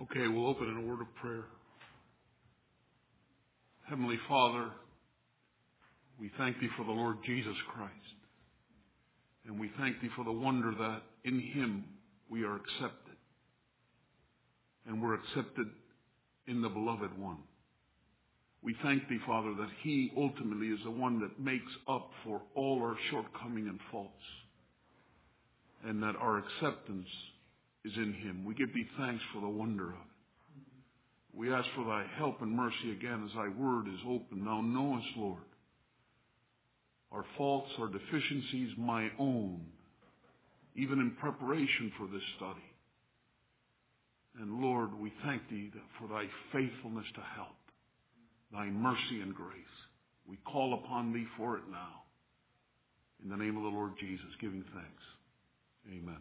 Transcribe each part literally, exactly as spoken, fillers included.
Okay, we'll open in a word of prayer. Heavenly Father, we thank Thee for the Lord Jesus Christ. And we thank Thee for the wonder that in Him we are accepted. And we're accepted in the Beloved One. We thank Thee, Father, that He ultimately is the one that makes up for all our shortcoming and faults. And that our acceptance is in Him. We give Thee thanks for the wonder of it. We ask for Thy help and mercy again as Thy word is open. Thou knowest, Lord, our faults, our deficiencies, my own, even in preparation for this study. And Lord, we thank Thee for Thy faithfulness to help, Thy mercy and grace. We call upon Thee for it now. In the name of the Lord Jesus, giving thanks. Amen.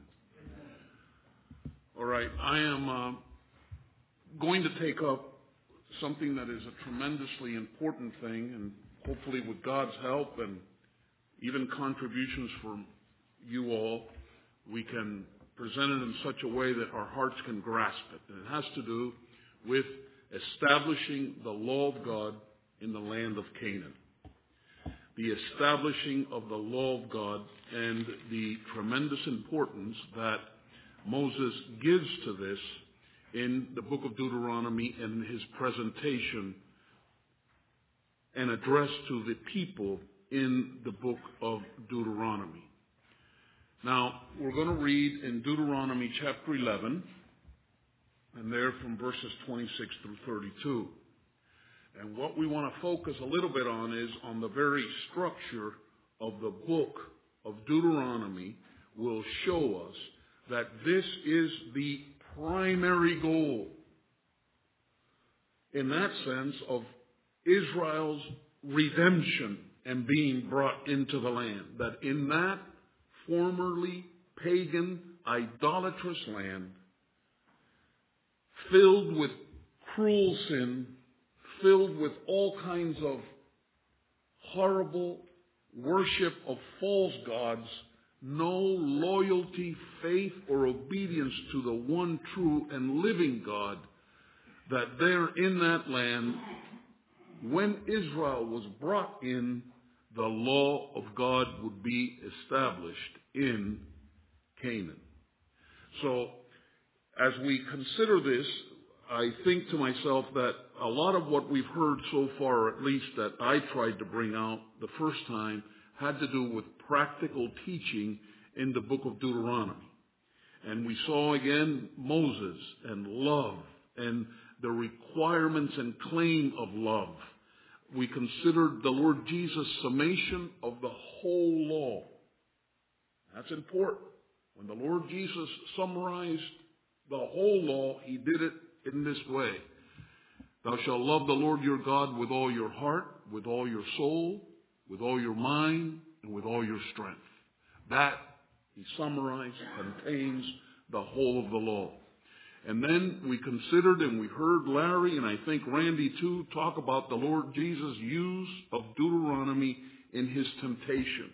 All right, I am uh, going to take up something that is a tremendously important thing, and hopefully with God's help and even contributions from you all, we can present it in such a way that our hearts can grasp it. And it has to do with establishing the law of God in the land of Canaan. The establishing of the law of God and the tremendous importance that Moses gives to this in the book of Deuteronomy and his presentation and address to the people in the book of Deuteronomy. Now, we're going to read in Deuteronomy chapter eleven, and there from verses twenty-six through thirty-two. And what we want to focus a little bit on is on the very structure of the book of Deuteronomy will show us that this is the primary goal, in that sense, of Israel's redemption and being brought into the land. That in that formerly pagan, idolatrous land, filled with cruel sin, filled with all kinds of horrible worship of false gods, no loyalty, faith, or obedience to the one true and living God, that there in that land, when Israel was brought in, the law of God would be established in Canaan. So, as we consider this, I think to myself that a lot of what we've heard so far, or at least that I tried to bring out the first time, had to do with practical teaching in the book of Deuteronomy. And we saw again Moses and love and the requirements and claim of love. We considered the Lord Jesus' summation of the whole law. That's important. When the Lord Jesus summarized the whole law, He did it in this way. Thou shalt love the Lord your God with all your heart, with all your soul, with all your mind, and with all your strength. That, He summarized, contains the whole of the law. And then we considered and we heard Larry and I think Randy too talk about the Lord Jesus' use of Deuteronomy in His temptation.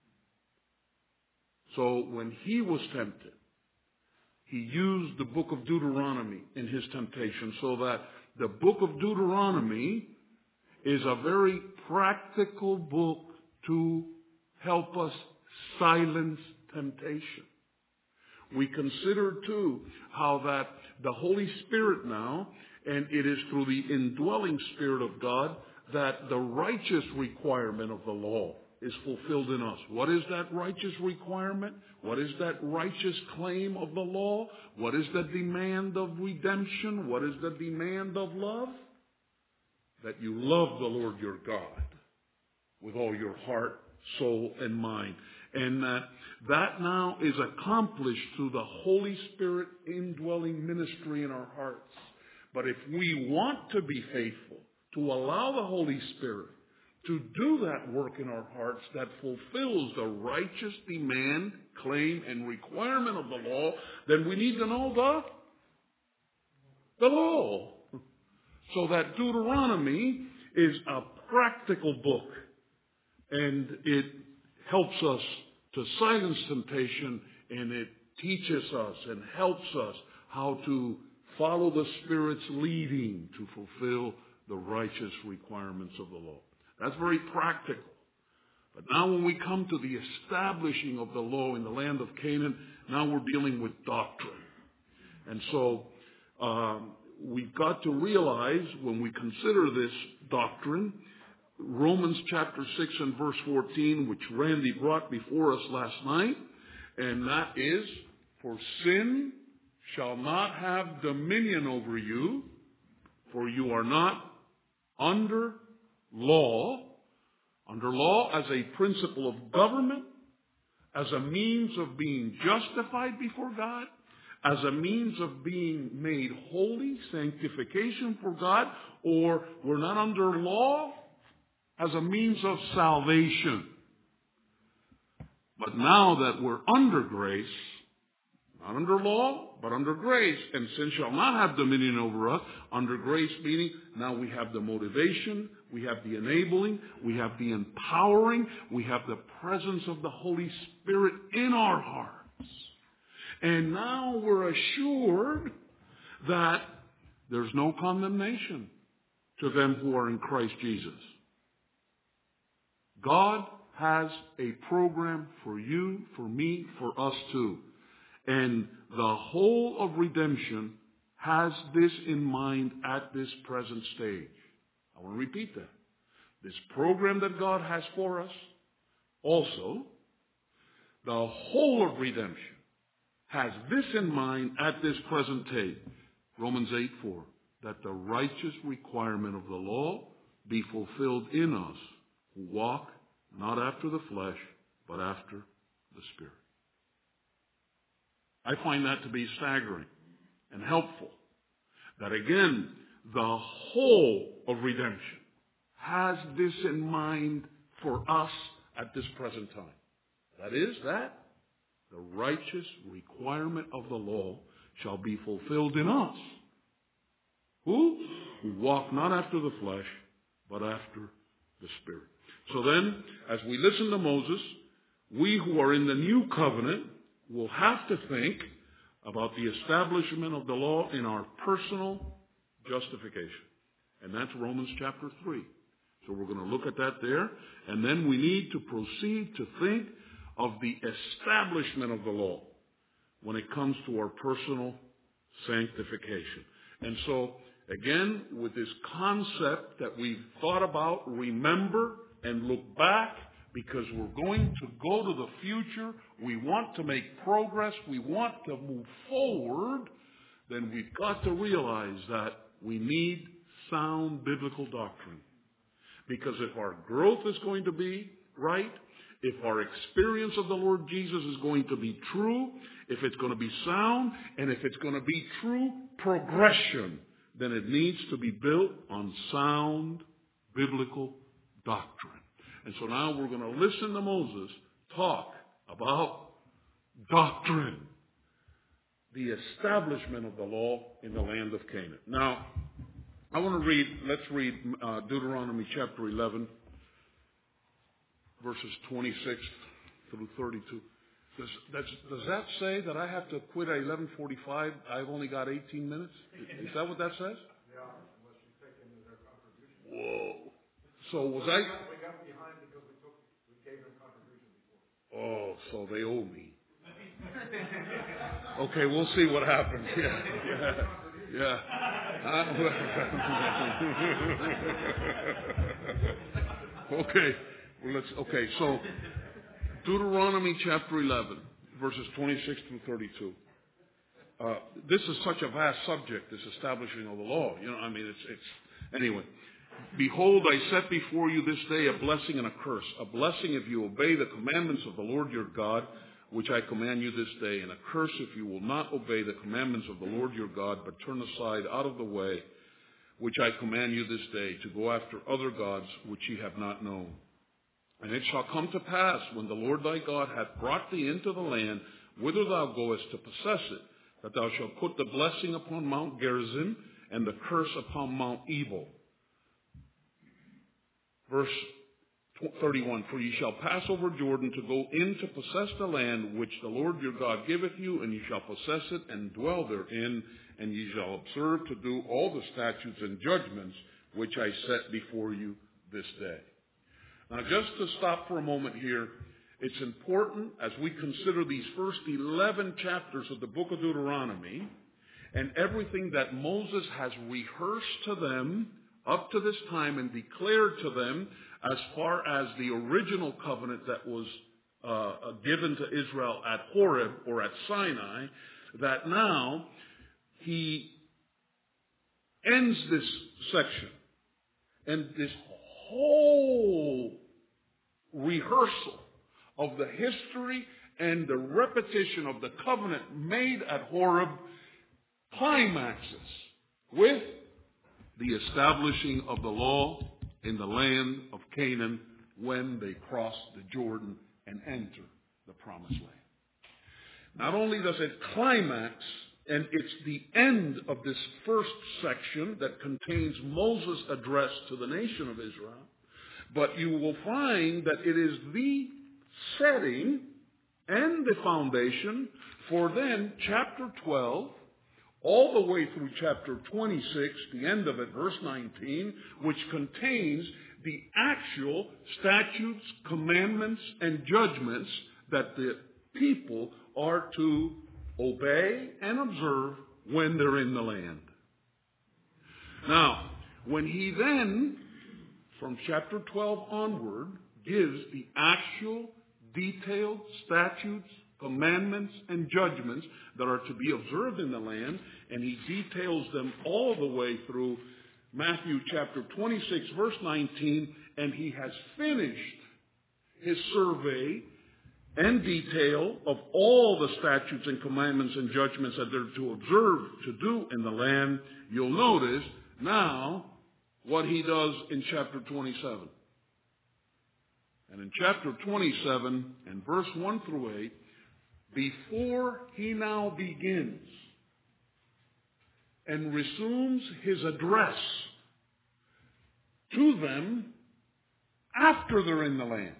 So when He was tempted, He used the book of Deuteronomy in His temptation, so that the book of Deuteronomy is a very practical book to help us silence temptation. We considered too how that the Holy Spirit now, and it is through the indwelling Spirit of God, that the righteous requirement of the law is fulfilled in us. What is that righteous requirement? What is that righteous claim of the law? What is the demand of redemption? What is the demand of love? That you love the Lord your God with all your heart, soul, and mind. And that that now is accomplished through the Holy Spirit indwelling ministry in our hearts. But if we want to be faithful, to allow the Holy Spirit to do that work in our hearts that fulfills the righteous demand, claim, and requirement of the law, then we need to know the, the law. So that Deuteronomy is a practical book, and it helps us to silence temptation, and it teaches us and helps us how to follow the Spirit's leading to fulfill the righteous requirements of the law. That's very practical. But now when we come to the establishing of the law in the land of Canaan, now we're dealing with doctrine. And so um, we've got to realize when we consider this doctrine, Romans chapter six and verse fourteen, which Randy brought before us last night, and that is, for sin shall not have dominion over you, for you are not under law, under law as a principle of government, as a means of being justified before God, as a means of being made holy, sanctification for God, or we're not under law as a means of salvation. But now that we're under grace, not under law, but under grace, and sin shall not have dominion over us, under grace meaning now we have the motivation, we have the enabling, we have the empowering, we have the presence of the Holy Spirit in our hearts. And now we're assured that there's no condemnation to them who are in Christ Jesus. God has a program for you, for me, for us too. And the whole of redemption has this in mind at this present stage. I want to repeat that. This program that God has for us, also, the whole of redemption has this in mind at this present stage. Romans eight four, that the righteous requirement of the law be fulfilled in us who walk not after the flesh, but after the Spirit. I find that to be staggering and helpful. That again, the whole of redemption has this in mind for us at this present time. That is that the righteous requirement of the law shall be fulfilled in us. Who? Who walk not after the flesh, but after the Spirit. So then, as we listen to Moses, we who are in the new covenant will have to think about the establishment of the law in our personal justification. And that's Romans chapter three. So we're going to look at that there. And then we need to proceed to think of the establishment of the law when it comes to our personal sanctification. And so, again, with this concept that we've thought about, remember and look back, because we're going to go to the future, we want to make progress, we want to move forward, then we've got to realize that we need sound biblical doctrine. Because if our growth is going to be right, if our experience of the Lord Jesus is going to be true, if it's going to be sound, and if it's going to be true progression, then it needs to be built on sound biblical doctrine. And so now we're going to listen to Moses talk about doctrine, the establishment of the law in the land of Canaan. Now, I want to read, let's read uh, Deuteronomy chapter eleven, verses twenty-six through thirty-two. Does, does, does that say that I have to quit at eleven forty-five? I've only got eighteen minutes? Is that what that says? Yeah, unless you take into their contribution. Whoa. So was I... We got behind because we took, we gave them contribution before. Oh, so they owe me. Okay, we'll see what happens. Yeah, yeah, yeah. okay, well, let's. Okay, so Deuteronomy chapter eleven, verses twenty-six through thirty-two. Uh, this is such a vast subject, this establishing of the law. You know, I mean, it's it's anyway. Behold, I set before you this day a blessing and a curse. A blessing if you obey the commandments of the Lord your God, which I command you this day, and a curse if you will not obey the commandments of the Lord your God, but turn aside out of the way, which I command you this day, to go after other gods which ye have not known. And it shall come to pass, when the Lord thy God hath brought thee into the land whither thou goest to possess it, that thou shalt put the blessing upon Mount Gerizim, and the curse upon Mount Ebal. Verse thirty-one, for ye shall pass over Jordan to go in to possess the land which the Lord your God giveth you, and ye shall possess it and dwell therein, and ye shall observe to do all the statutes and judgments which I set before you this day. Now, just to stop for a moment here, it's important as we consider these first eleven chapters of the book of Deuteronomy and everything that Moses has rehearsed to them up to this time and declared to them as far as the original covenant that was uh, given to Israel at Horeb or at Sinai, that now he ends this section and this whole rehearsal of the history and the repetition of the covenant made at Horeb climaxes with the establishing of the law in the land of Canaan when they cross the Jordan and enter the promised land. Not only does it climax, and it's the end of this first section that contains Moses' address to the nation of Israel, but you will find that it is the setting and the foundation for then chapter twelve, all the way through chapter twenty-six, the end of it, verse nineteen, which contains the actual statutes, commandments, and judgments that the people are to obey and observe when they're in the land. Now, when he then, from chapter twelve onward, gives the actual detailed statutes, commandments, and judgments that are to be observed in the land, and he details them all the way through Matthew chapter twenty-six, verse nineteen, and he has finished his survey and detail of all the statutes and commandments and judgments that they're to observe, to do in the land. You'll notice now what he does in chapter twenty-seven. And in chapter twenty-seven and verse one through eight, before he now begins and resumes his address to them after they're in the land,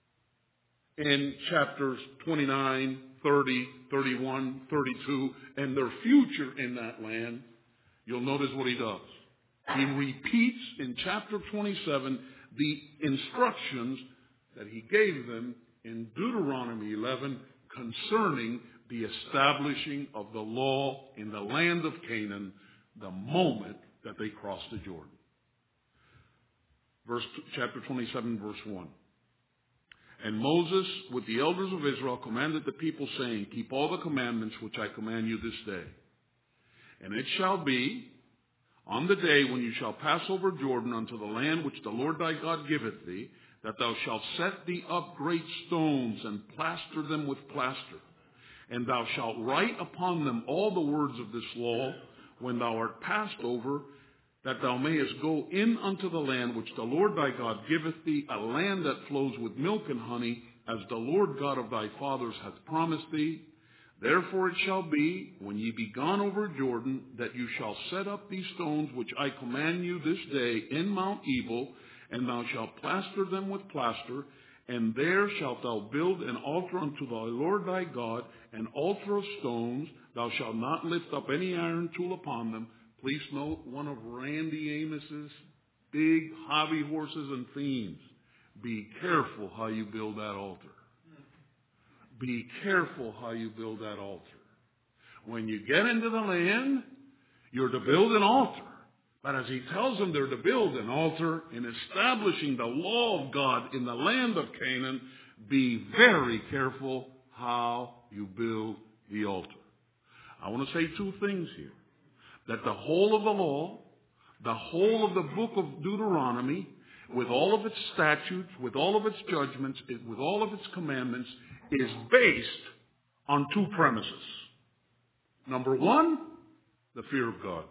in chapters twenty-nine, thirty, thirty-one, thirty-two, and their future in that land, you'll notice what he does. He repeats in chapter twenty-seven the instructions that he gave them in Deuteronomy eleven concerning the establishing of the law in the land of Canaan the moment that they crossed the Jordan. Verse, chapter twenty-seven, verse one. And Moses, with the elders of Israel, commanded the people, saying, keep all the commandments which I command you this day. And it shall be, on the day when you shall pass over Jordan unto the land which the Lord thy God giveth thee, that thou shalt set thee up great stones, and plaster them with plaster. And thou shalt write upon them all the words of this law, when thou art passed over, that thou mayest go in unto the land which the Lord thy God giveth thee, a land that flows with milk and honey, as the Lord God of thy fathers hath promised thee. Therefore it shall be, when ye be gone over Jordan, that you shall set up these stones which I command you this day in Mount Ebal, and thou shalt plaster them with plaster, and there shalt thou build an altar unto thy Lord thy God, an altar of stones. Thou shalt not lift up any iron tool upon them. Please note one of Randy Amos's big hobby horses and themes. Be careful how you build that altar. Be careful how you build that altar. When you get into the land, you're to build an altar. But as he tells them they're to build an altar in establishing the law of God in the land of Canaan, be very careful how you build the altar. I want to say two things here. That the whole of the law, the whole of the book of Deuteronomy, with all of its statutes, with all of its judgments, with all of its commandments, is based on two premises. Number one, the fear of God.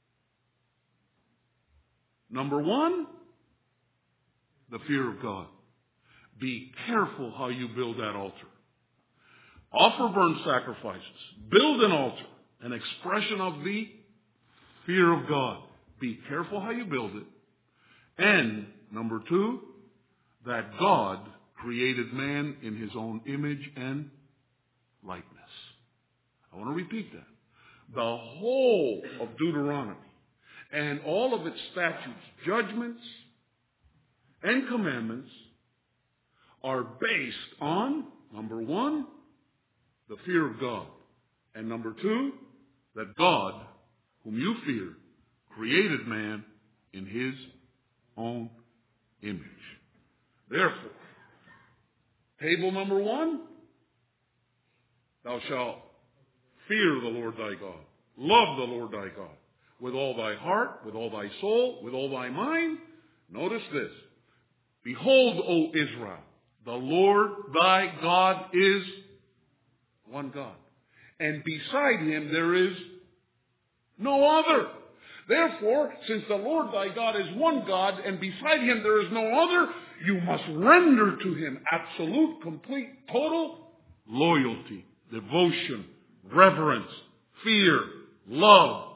Number one, the fear of God. Be careful how you build that altar. Offer burnt sacrifices. Build an altar, an expression of the fear of God. Be careful how you build it. And number two, that God created man in his own image and likeness. I want to repeat that. the whole of Deuteronomy and all of its statutes, judgments, and commandments are based on, number one, the fear of God. And number two, that God, whom you fear, created man in his own image. Therefore, table number one, thou shalt fear the Lord thy God. Love the Lord thy God with all thy heart, with all thy soul, with all thy mind. Notice this. Behold, O Israel, the Lord thy God is one God. And beside him there is no other. Therefore, since the Lord thy God is one God, and beside him there is no other, you must render to him absolute, complete, total loyalty, devotion, reverence, fear, love,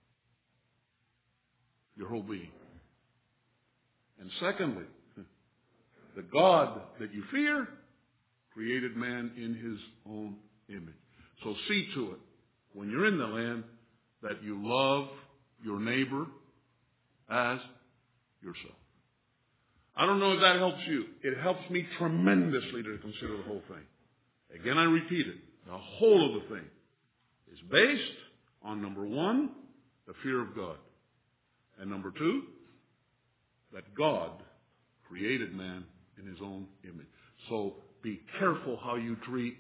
your whole being. And secondly, the God that you fear created man in his own image. So see to it, when you're in the land, that you love your neighbor as yourself. I don't know if that helps you. It helps me tremendously to consider the whole thing. Again, I repeat it. The whole of the thing is based on, number one, the fear of God. And number two, that God created man in his own image. So be careful how you treat,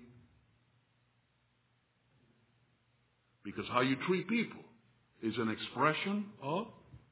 because how you treat people is an expression of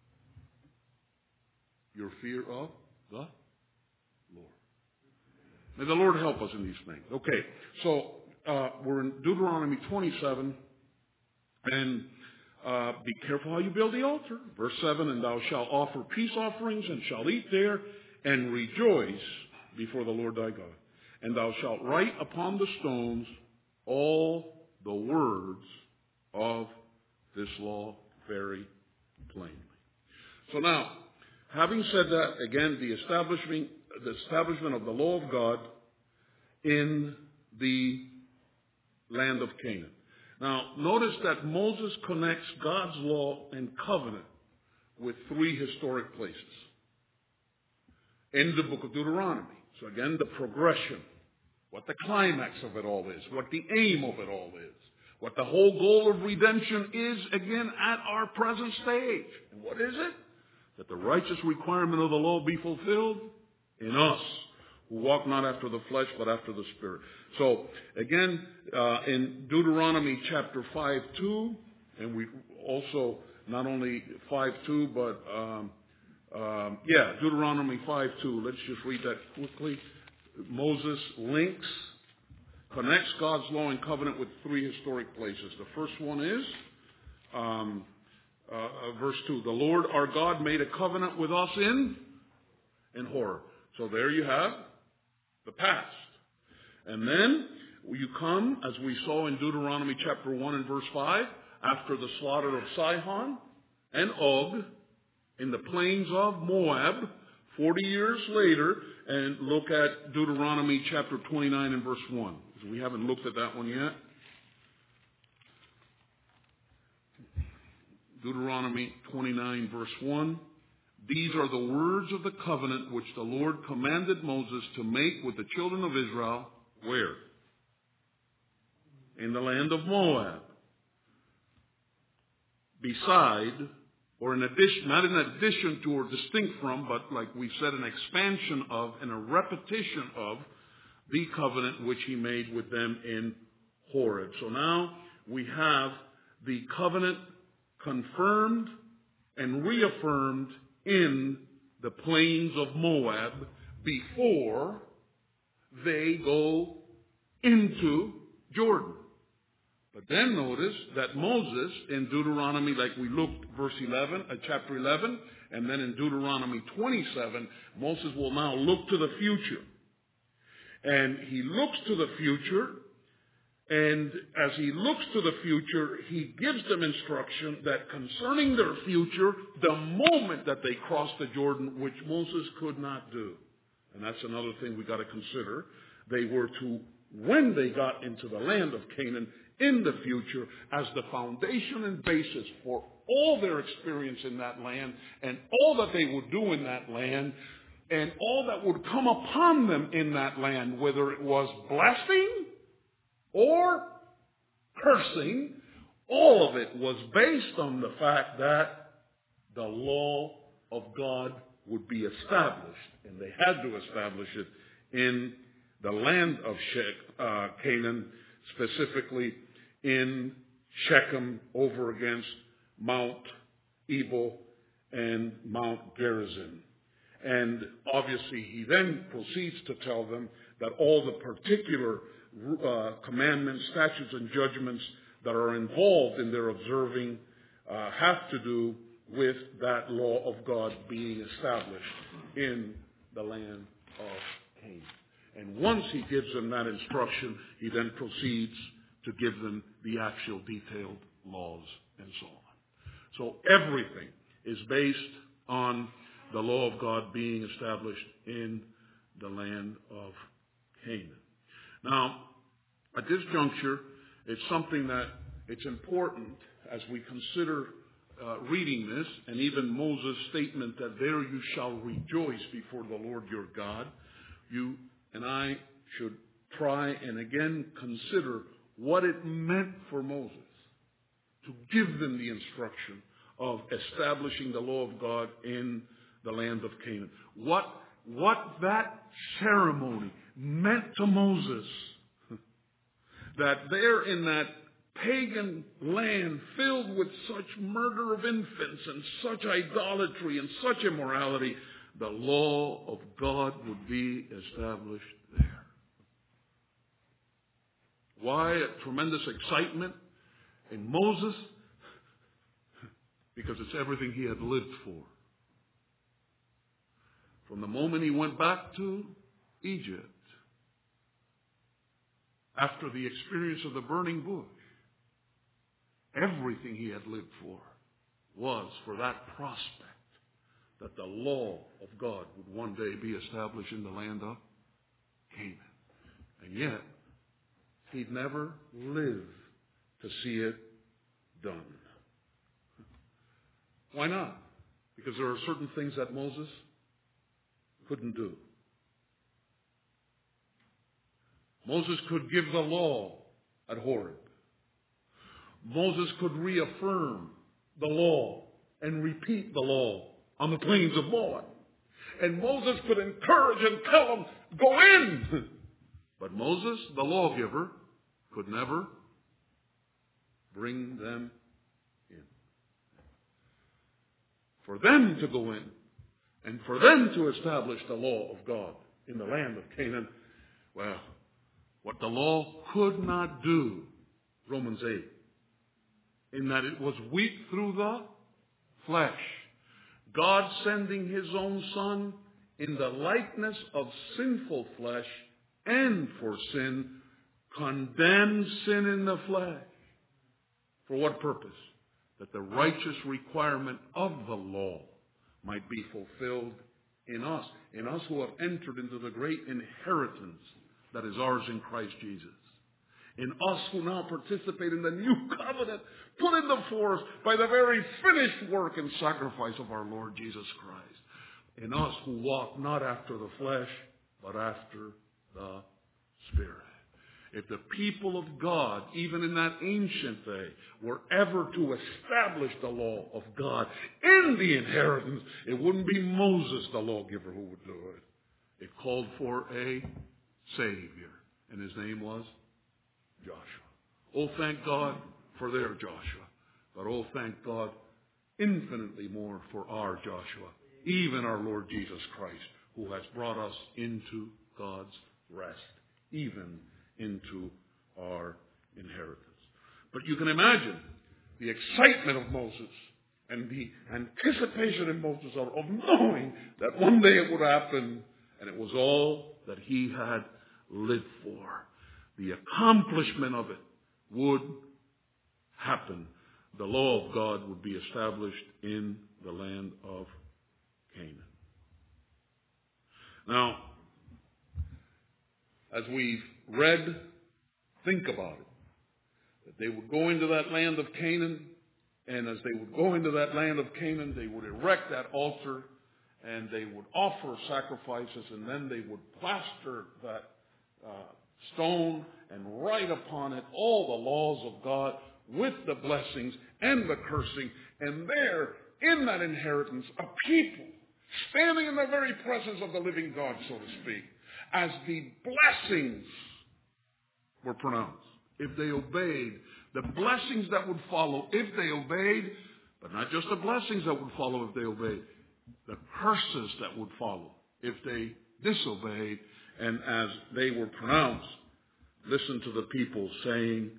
your fear of the Lord. May the Lord help us in these things. Okay, so uh, we're in Deuteronomy twenty-seven, and uh, be careful how you build the altar. Verse seven, and thou shalt offer peace offerings, and shalt eat there, and rejoice before the Lord thy God. And thou shalt write upon the stones all the words of this law very plainly. So now, having said that, again, the establishment, the establishment of the law of God in the land of Canaan. Now, notice that Moses connects God's law and covenant with three historic places in the book of Deuteronomy. So again, the progression, what the climax of it all is, what the aim of it all is, what the whole goal of redemption is, again, at our present stage. And what is it? That the righteous requirement of the law be fulfilled in us, who walk not after the flesh, but after the Spirit. So, again, uh, in Deuteronomy chapter five two, and we also, not only five two, but, um, um, yeah, Deuteronomy five two. Let's just read that quickly. Moses links, connects God's law and covenant with three historic places. The first one is um, uh, verse two. The Lord our God made a covenant with us in, in Horeb. So there you have the past. And then you come, as we saw in Deuteronomy chapter one and verse five, after the slaughter of Sihon and Og in the plains of Moab, forty years later, and look at Deuteronomy chapter twenty-nine and verse one. We haven't looked at that one yet. Deuteronomy twenty-nine verse one. These are the words of the covenant which the Lord commanded Moses to make with the children of Israel. Where? In the land of Moab. Beside, or in addition, not in addition to or distinct from, but like we said, an expansion of and a repetition of the covenant which he made with them in Horeb. So now we have the covenant confirmed and reaffirmed in the plains of Moab before they go into Jordan. But then notice that Moses in Deuteronomy, like we looked, verse eleven, uh, chapter eleven, and then in Deuteronomy twenty-seven, Moses will now look to the future. And he looks to the future, and as he looks to the future, he gives them instruction that concerning their future, the moment that they cross the Jordan, which Moses could not do. And that's another thing we got to consider. They were to, when they got into the land of Canaan, in the future as the foundation and basis for all their experience in that land and all that they would do in that land and all that would come upon them in that land, whether it was blessing or cursing. All of it was based on the fact that the law of God would be established, and they had to establish it in the land of Shech, uh, Canaan, specifically in Shechem over against Mount Ebal and Mount Gerizim. And obviously he then proceeds to tell them that all the particular uh, commandments, statutes, and judgments that are involved in their observing uh, have to do with that law of God being established in the land of Canaan. And once he gives them that instruction, he then proceeds to give them the actual detailed laws and so on. So everything is based on the law of God being established in the land of Canaan. Now, at this juncture, it's something that it's important as we consider uh, reading this, and even Moses' statement that there you shall rejoice before the Lord your God. You and I should try and again consider what it meant for Moses to give them the instruction of establishing the law of God in the land of Canaan. What, what that ceremony meant to Moses, that there in that pagan land filled with such murder of infants and such idolatry and such immorality, the law of God would be established there. Why a tremendous excitement in Moses? Because it's everything he had lived for. From the moment he went back to Egypt, after the experience of the burning bush, everything he had lived for was for that prospect that the law of God would one day be established in the land of Canaan. And yet, he'd never lived to see it done. Why not? Because there are certain things that Moses couldn't do. Moses could give the law at Horeb. Moses could reaffirm the law and repeat the law on the plains of Moab. And Moses could encourage and tell them, go in. But Moses, the lawgiver, could never bring them in. For them to go in and for them to establish the law of God in the land of Canaan, well, what the law could not do, Romans eight, in that it was weak through the flesh. God sending his own Son in the likeness of sinful flesh and for sin, condemned sin in the flesh. For what purpose? That the righteous requirement of the law might be fulfilled in us, in us who have entered into the great inheritance that is ours in Christ Jesus. In us who now participate in the new covenant put into force by the very finished work and sacrifice of our Lord Jesus Christ. In us who walk not after the flesh, but after the Spirit. If the people of God, even in that ancient day, were ever to establish the law of God in the inheritance, it wouldn't be Moses, the lawgiver, who would do it. It called for a Savior, and his name was Joshua. Oh, thank God for their Joshua, but oh, thank God infinitely more for our Joshua, even our Lord Jesus Christ, who has brought us into God's rest, even into our inheritance. But you can imagine the excitement of Moses and the anticipation in Moses of, of knowing that one day it would happen, and it was all that he had lived for. The accomplishment of it would happen. The law of God would be established in the land of Canaan. Now, as we've read, think about it. that they would go into that land of Canaan, and as they would go into that land of Canaan, they would erect that altar, and they would offer sacrifices, and then they would plaster that uh, stone and write upon it all the laws of God with the blessings and the cursing. And there, in that inheritance, a people standing in the very presence of the living God, so to speak, as the blessings were pronounced. If they obeyed, the blessings that would follow if they obeyed, but not just the blessings that would follow if they obeyed, the curses that would follow if they disobeyed, and as they were pronounced, listen to the people saying,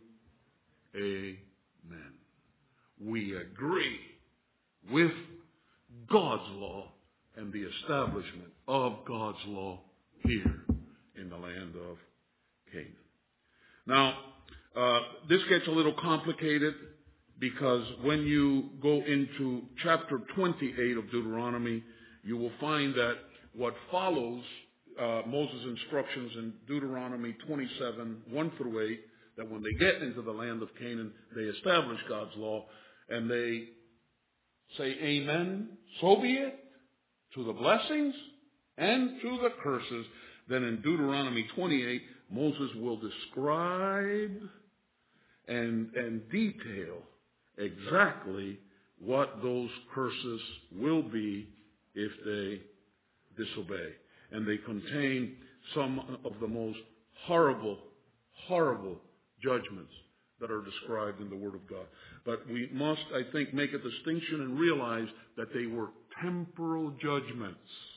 Amen. We agree with God's law and the establishment of God's law here in the land of Canaan. Now, uh, this gets a little complicated because when you go into chapter twenty-eight of Deuteronomy, you will find that what follows uh, Moses' instructions in Deuteronomy twenty-seven, one through eight, that when they get into the land of Canaan, they establish God's law, and they say, Amen, so be it, to the blessings and to the curses. Then in Deuteronomy twenty-eight, Moses will describe and, and detail exactly what those curses will be if they disobey. And they contain some of the most horrible, horrible judgments that are described in the Word of God. But we must, I think, make a distinction and realize that they were temporal judgments.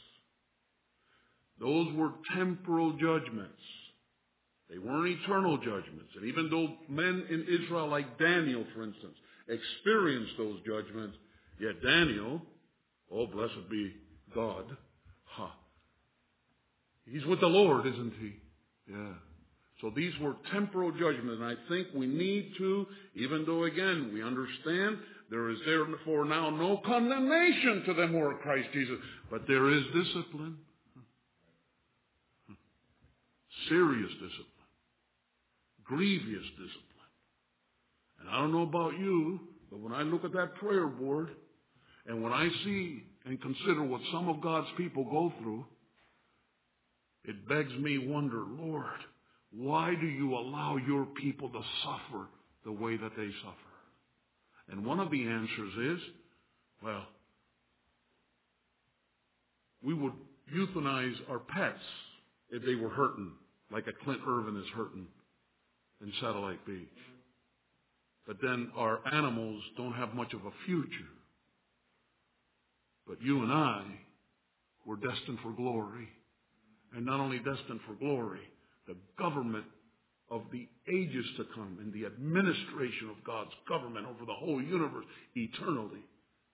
Those were temporal judgments. They weren't eternal judgments. And even though men in Israel, like Daniel, for instance, experienced those judgments, yet Daniel, oh, blessed be God, ha, he's with the Lord, isn't he? Yeah. So these were temporal judgments, and I think we need to, even though, again, we understand there is therefore now no condemnation to them who are Christ Jesus, but there is discipline. Serious discipline. Grievous discipline. And I don't know about you, but when I look at that prayer board, and when I see and consider what some of God's people go through, it begs me wonder, Lord, why do you allow your people to suffer the way that they suffer? And one of the answers is, well, we would euthanize our pets if they were hurting, like a Clint Irvin is hurting in Satellite Beach. But then our animals don't have much of a future. But you and I were destined for glory. And not only destined for glory, the government of the ages to come and the administration of God's government over the whole universe eternally.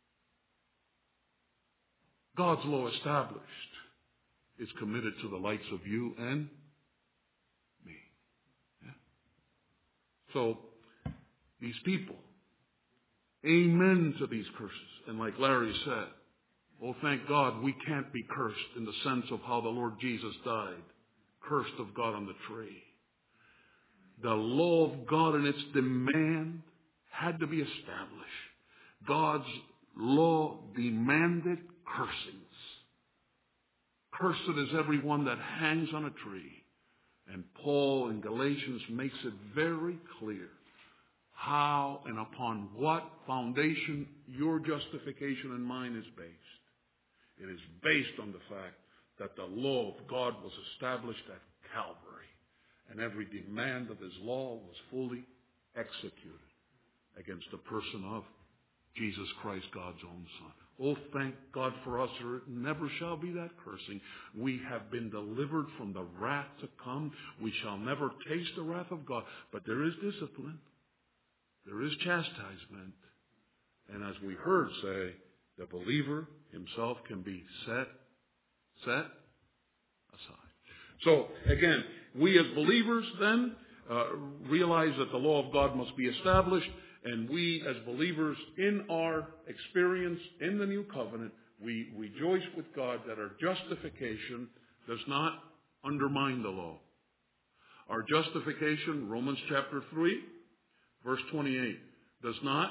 God's law established is committed to the likes of you and me. Yeah? So, these people, amen to these curses. And like Larry said, oh, thank God we can't be cursed in the sense of how the Lord Jesus died, cursed of God on the tree. The law of God and its demand had to be established. God's law demanded cursings. Cursed is everyone that hangs on a tree. And Paul in Galatians makes it very clear how and upon what foundation your justification and mine is based. It is based on the fact that the law of God was established at Calvary, and every demand of his law was fully executed against the person of Jesus Christ, God's own Son. Oh, thank God for us, or it never shall be that cursing. We have been delivered from the wrath to come. We shall never taste the wrath of God. But there is discipline. There is chastisement. And as we heard say, the believer himself can be set, set aside. So, again, we as believers then uh, realize that the law of God must be established. And we as believers in our experience in the new covenant, we rejoice with God that our justification does not undermine the law. Our justification, Romans chapter three, verse twenty-eight, does not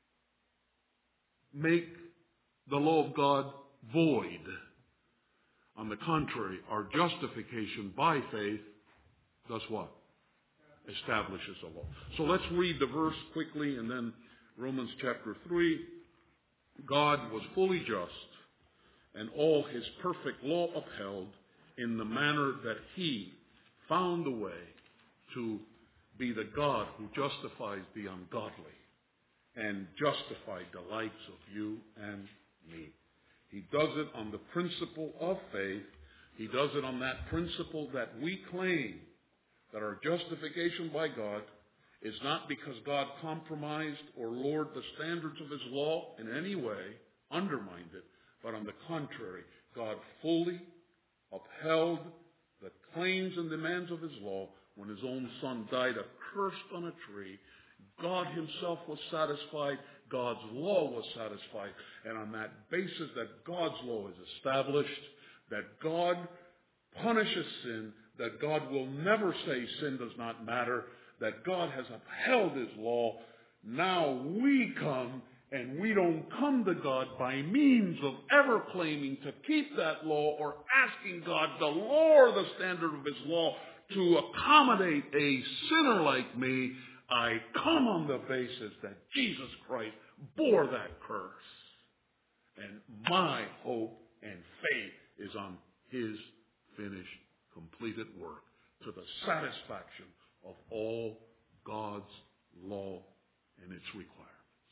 make the law of God void. On the contrary, our justification by faith does what? Establishes the law. So let's read the verse quickly, and then Romans chapter three. God was fully just, and all his perfect law upheld in the manner that he found a way to be the God who justifies the ungodly and justify the likes of you and me. He does it on the principle of faith. He does it on that principle that we claim that our justification by God is not because God compromised or lowered the standards of his law in any way, undermined it, but on the contrary, God fully upheld the claims and demands of his law when his own son died accursed on a tree. God himself was satisfied. God's law was satisfied. And on that basis that God's law is established, that God punishes sin, that God will never say sin does not matter, that God has upheld his law, now we come, and we don't come to God by means of ever claiming to keep that law or asking God to lower the standard of his law to accommodate a sinner like me. I come on the basis that Jesus Christ bore that curse. And my hope and faith is on his finished, completed work to the satisfaction of all God's law and its requirements.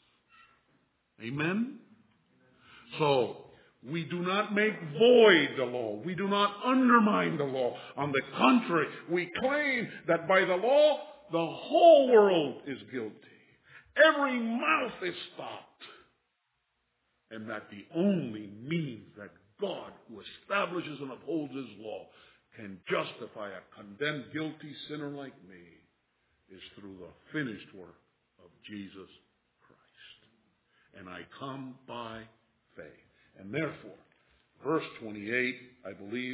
Amen? So, we do not make void the law. We do not undermine the law. On the contrary, we claim that by the law, the whole world is guilty. Every mouth is stopped. And that the only means that God, who establishes and upholds his law, can justify a condemned, guilty sinner like me is through the finished work of Jesus Christ. And I come by faith. And therefore, verse twenty-eight, I believe,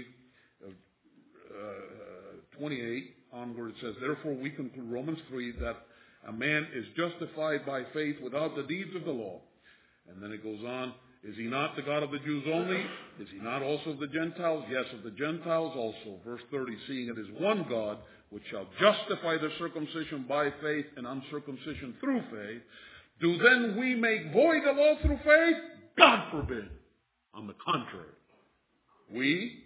uh, twenty-eight onward, it says, therefore we conclude, Romans three, that a man is justified by faith without the deeds of the law. And then it goes on, is he not the God of the Jews only? Is he not also of the Gentiles? Yes, of the Gentiles also. Verse thirty, seeing it is one God, which shall justify the circumcision by faith and uncircumcision through faith, do then we make void the law through faith? God forbid. On the contrary, we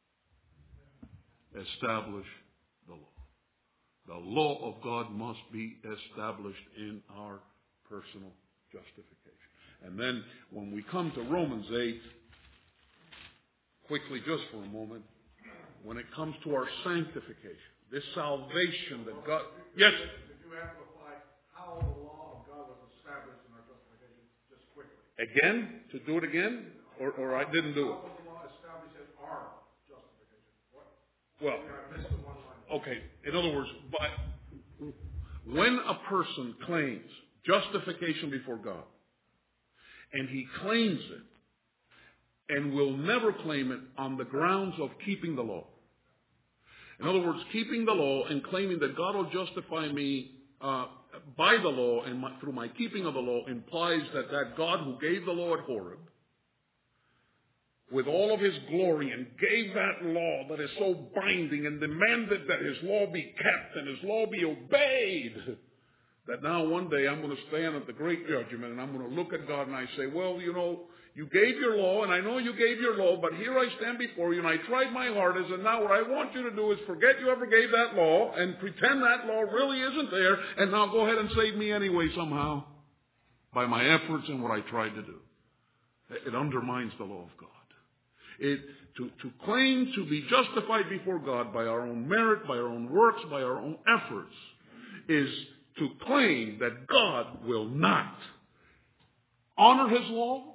establish the law. The law of God must be established in our personal justification. And then when we come to Romans eight, quickly just for a moment, when it comes to our sanctification, this salvation that God... Yes? Did you amplify how the law of God was established in our justification just quickly? Again? To do it again? Or, or I didn't do it? How was the law established as our justification? What? Well, I missed the one line. okay. In other words, but when a person claims justification before God, and he claims it, and will never claim it on the grounds of keeping the law. In other words, keeping the law and claiming that God will justify me uh, by the law and my, through my keeping of the law implies that that God who gave the law at Horeb, with all of his glory, and gave that law that is so binding and demanded that his law be kept and his law be obeyed, that now one day I'm going to stand at the great judgment and I'm going to look at God and I say, well, you know, you gave your law and I know you gave your law, but here I stand before you and I tried my hardest, and now what I want you to do is forget you ever gave that law and pretend that law really isn't there, and now go ahead and save me anyway somehow by my efforts and what I tried to do. It undermines the law of God. It, to, to claim to be justified before God by our own merit, by our own works, by our own efforts, is to claim that God will not honor his law,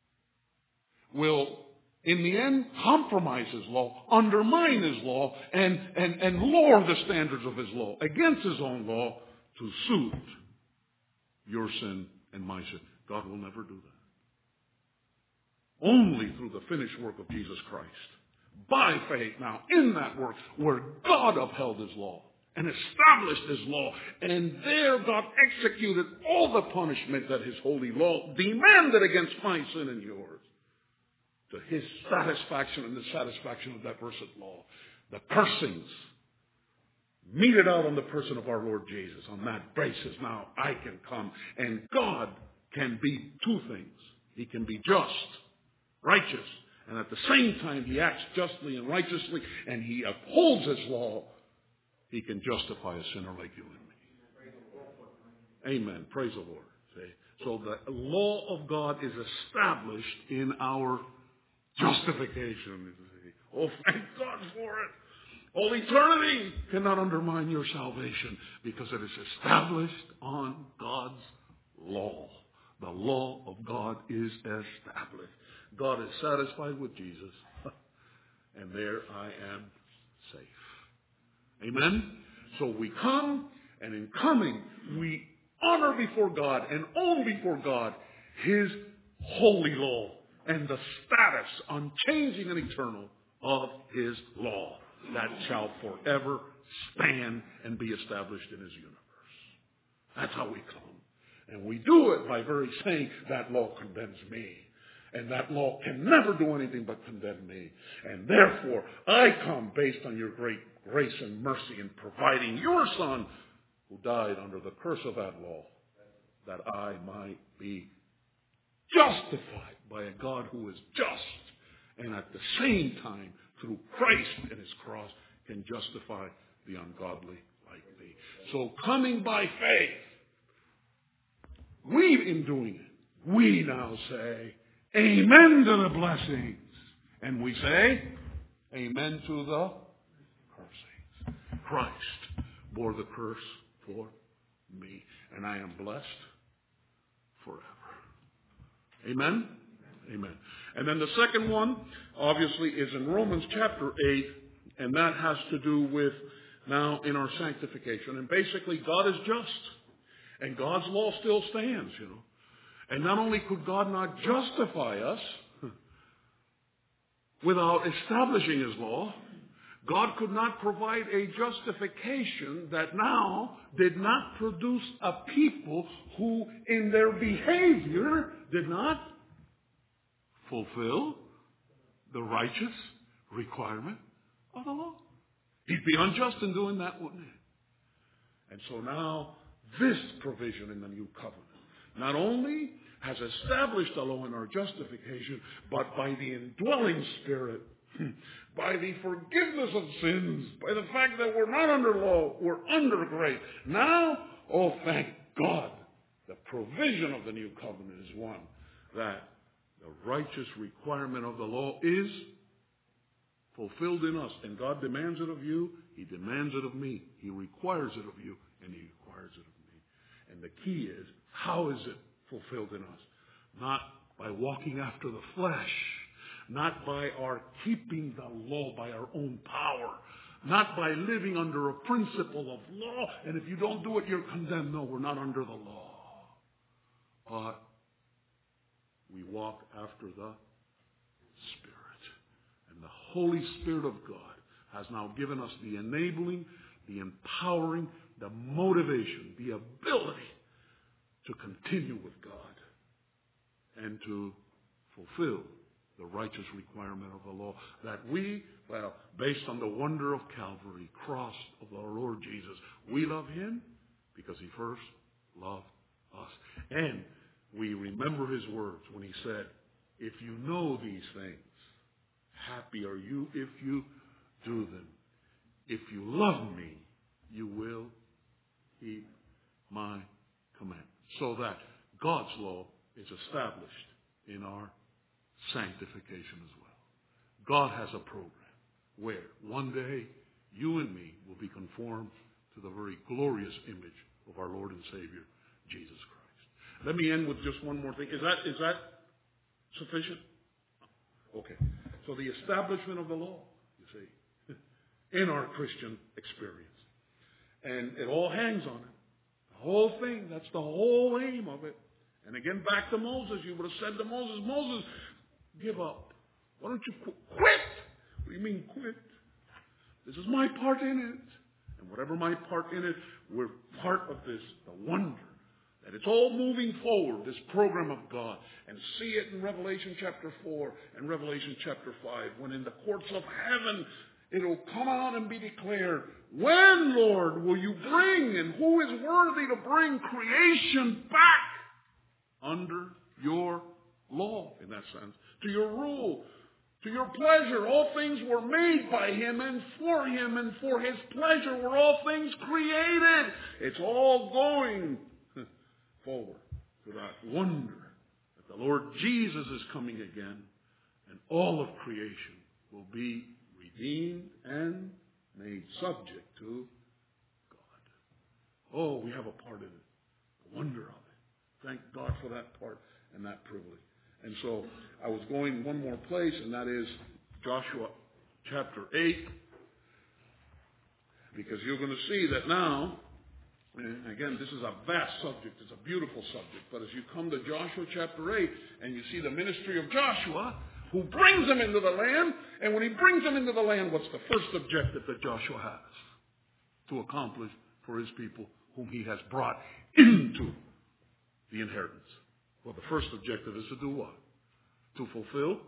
will in the end compromise his law, undermine his law, and, and, and lower the standards of his law against his own law to suit your sin and my sin. God will never do that. Only through the finished work of Jesus Christ. By faith now, in that work, where God upheld his law and established his law. And there God executed all the punishment that his holy law demanded against my sin and yours, to his satisfaction and the satisfaction of that blessed law. The cursings meted out on the person of our Lord Jesus. On that basis, now I can come, and God can be two things. He can be just, righteous, and at the same time he acts justly and righteously, and he upholds his law. He can justify a sinner like you and me. Amen. Praise the Lord. See? So the law of God is established in our justification. Oh, thank God for it. All eternity cannot undermine your salvation because it is established on God's law. The law of God is established. God is satisfied with Jesus, and there I am safe. Amen? So we come, and in coming, we honor before God and own before God his holy law and the status, unchanging and eternal, of his law that shall forever stand and be established in his universe. That's how we come. And we do it by very saying that law condemns me. And that law can never do anything but condemn me. And therefore, I come based on your great grace and mercy in providing your Son, who died under the curse of that law, that I might be justified by a God who is just, and at the same time, through Christ and his cross, can justify the ungodly like me. So coming by faith, we, in doing it, we now say, amen to the blessings. And we say, amen to the cursings. Christ bore the curse for me, and I am blessed forever. Amen? Amen. And then the second one, obviously, is in Romans chapter eight, and that has to do with now in our sanctification. And basically, God is just, and God's law still stands, you know. And not only could God not justify us without establishing his law, God could not provide a justification that now did not produce a people who in their behavior did not fulfill the righteous requirement of the law. He'd be unjust in doing that, wouldn't he? And so now this provision in the new covenant not only has established the law in our justification, but by the indwelling Spirit, by the forgiveness of sins, by the fact that we're not under law, we're under grace. Now, oh, thank God, the provision of the new covenant is one that the righteous requirement of the law is fulfilled in us. And God demands it of you. He demands it of me. He requires it of you, and he requires it of me. And the key is, how is it fulfilled in us? Not by walking after the flesh, not by our keeping the law by our own power, not by living under a principle of law, and if you don't do it, you're condemned. No, we're not under the law. But we walk after the Spirit. And the Holy Spirit of God has now given us the enabling, the empowering, the motivation, the ability to continue with God and to fulfill the righteous requirement of the law that we, well, based on the wonder of Calvary, cross of our Lord Jesus, we love him because he first loved us. And we remember his words when he said, if you know these things, happy are you if you do them. If you love me, you will keep my command. So that God's law is established in our sanctification as well. God has a program where one day you and me will be conformed to the very glorious image of our Lord and Savior, Jesus Christ. Let me end with just one more thing. Is that, is that sufficient? Okay. So the establishment of the law, you see, in our Christian experience. And it all hangs on it. The whole thing, that's the whole aim of it. And again, back to Moses, you would have said to Moses, Moses, give up. Why don't you qu- quit? What do you mean quit? This is my part in it. And whatever my part in it, we're part of this, the wonder that it's all moving forward, this program of God. And see it in Revelation chapter four and Revelation chapter five, when in the courts of heaven it'll come out and be declared, when, Lord, will you bring, and who is worthy to bring creation back under your law, in that sense, to your rule, to your pleasure? All things were made by him and for him, and for his pleasure were all things created. It's all going forward to that wonder that the Lord Jesus is coming again, and all of creation will be redeemed and made subject to God. Oh, we have a part in it. The wonder of it. Thank God for that part and that privilege. And so I was going one more place, and that is Joshua chapter eight, because you're going to see that now, and again, this is a vast subject. It's a beautiful subject. But as you come to Joshua chapter eight, and you see the ministry of Joshua, who brings them into the land, and when he brings them into the land, what's the first objective that Joshua has to accomplish for his people whom he has brought into the inheritance? Well, the first objective is to do what? To fulfill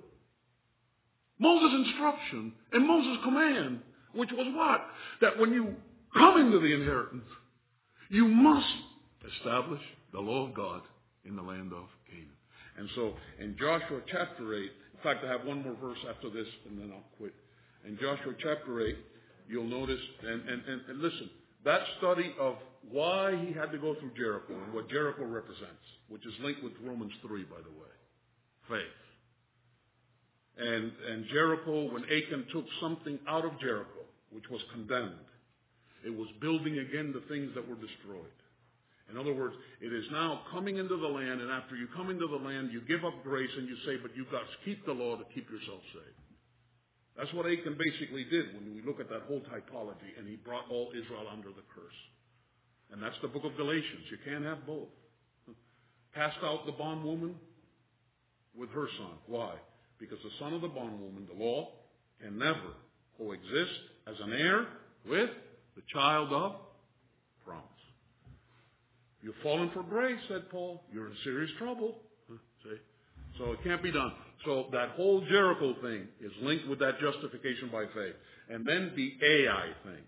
Moses' instruction and Moses' command, which was what? That when you come into the inheritance, you must establish the law of God in the land of Canaan. And so in Joshua chapter eight, in fact, I have one more verse after this, and then I'll quit. In Joshua chapter eight, you'll notice, and, and, and, and listen, that study of why he had to go through Jericho and what Jericho represents, which is linked with Romans three, by the way, faith. And, and Jericho, when Achan took something out of Jericho, which was condemned, it was building again the things that were destroyed. In other words, it is now coming into the land, and after you come into the land, you give up grace and you say, but you've got to keep the law to keep yourself saved. That's what Achan basically did when we look at that whole typology, and he brought all Israel under the curse. And that's the book of Galatians. You can't have both. Cast out the bondwoman with her son. Why? Because the son of the bondwoman, the law, can never coexist as an heir with the child of promise. You've fallen for grace, said Paul. You're in serious trouble. See? So it can't be done. So that whole Jericho thing is linked with that justification by faith. And then the Ai thing.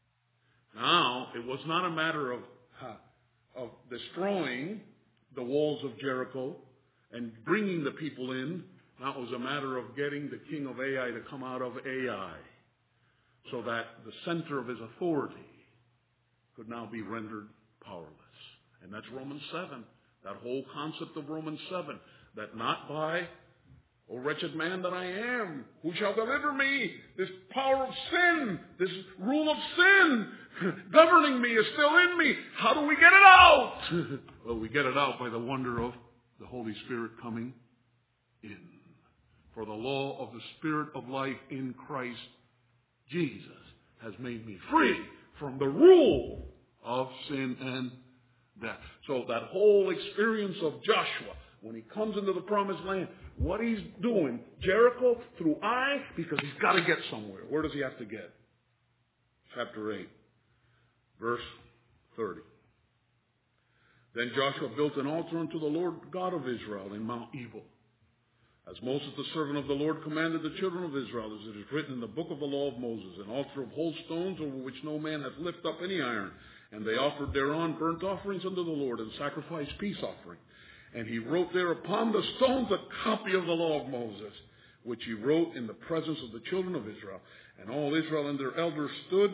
Now, it was not a matter of, of destroying the walls of Jericho and bringing the people in. Now it was a matter of getting the king of Ai to come out of Ai, so that the center of his authority could now be rendered powerless. And that's Romans seven. That whole concept of Romans seven. That not by, O wretched man that I am, who shall deliver me? This power of sin, this rule of sin governing me is still in me. How do we get it out? Well, we get it out by the wonder of the Holy Spirit coming in. For the law of the Spirit of life in Christ Jesus has made me free from the rule of sin and death. So that whole experience of Joshua, when he comes into the promised land, what he's doing, Jericho through Ai, because he's got to get somewhere. Where does he have to get? Chapter eight, verse thirty. Then Joshua built an altar unto the Lord God of Israel in Mount Ebal, as Moses the servant of the Lord commanded the children of Israel, as it is written in the book of the law of Moses, an altar of whole stones over which no man hath lifted up any iron. And they offered thereon burnt offerings unto the Lord, and sacrificed peace offering. And he wrote there upon the stones a copy of the law of Moses, which he wrote in the presence of the children of Israel. And all Israel and their elders stood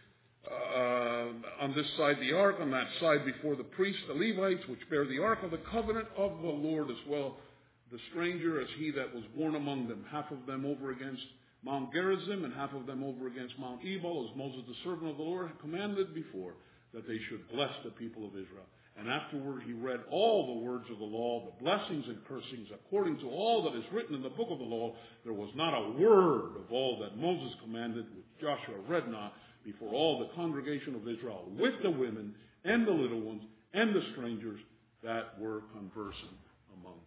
uh, on this side the ark, on that side before the priests, the Levites, which bear the ark of the covenant of the Lord, as well the stranger as he that was born among them, half of them over against Mount Gerizim, and half of them over against Mount Ebal, as Moses the servant of the Lord had commanded before, that they should bless the people of Israel. And afterward he read all the words of the law, the blessings and cursings, according to all that is written in the book of the law. There was not a word of all that Moses commanded which Joshua read not before all the congregation of Israel, with the women and the little ones and the strangers that were conversant among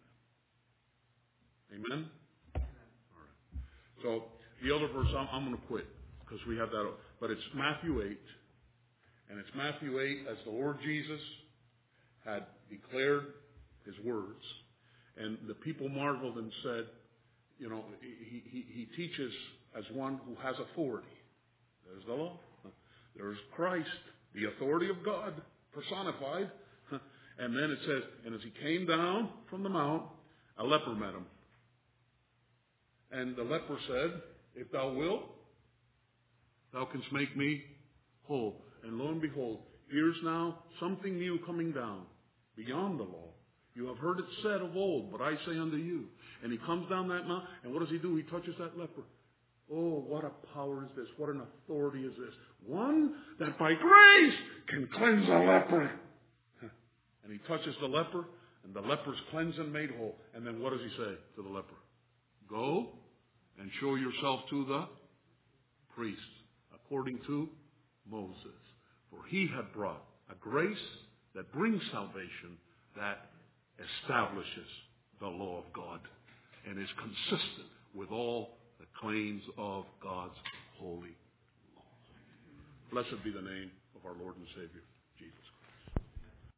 them. Amen? All right. So the other verse, I'm, I'm going to quit, because we have that. but it's Matthew eight. And it's Matthew eight as the Lord Jesus had declared his words. And the people marveled and said, you know, he, he, he teaches as one who has authority. There's the law. There's Christ, the authority of God personified. And then it says, and as he came down from the mount, a leper met him. And the leper said, if thou wilt, thou canst make me whole. And lo and behold, here's now something new coming down beyond the law. You have heard it said of old, but I say unto you. And he comes down that mountain, and what does he do? He touches that leper. Oh, what a power is this? What an authority is this? One that by grace can cleanse a leper. And he touches the leper, and the leper's cleansed and made whole. And then what does he say to the leper? Go and show yourself to the priest, according to Moses. For he had brought a grace that brings salvation, that establishes the law of God, and is consistent with all the claims of God's holy law. Blessed be the name of our Lord and Savior, Jesus Christ.